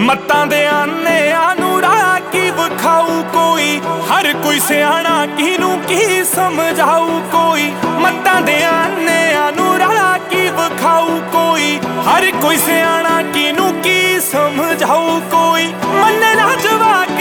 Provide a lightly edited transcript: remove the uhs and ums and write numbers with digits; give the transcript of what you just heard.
ਮੱਤਾਂ ਦੇ ਆਨਿਆਂ ਨੂੰ ਰਾਹ ਕੀ ਵਿਖਾਊ ਕੋਈ, ਹਰ ਕੋਈ ਸਿਆਣਾ ਕਿਹਨੂੰ ਕੀ ਸਮਝਾਊ ਕੋਈ। ਮੱਤਾਂ ਦੇ ਆਨਿਆਂ ਨੂੰ ਰਾਹ ਕੀ ਵਿਖਾਊ ਕੋਈ, ਹਰ ਕੋਈ ਸਿਆਣਾ ਕਿਹਨੂੰ ਕੀ ਸਮਝਾਊ ਕੋਈ। ਮੰਨੇ ਨਾ ਜਵਾਕ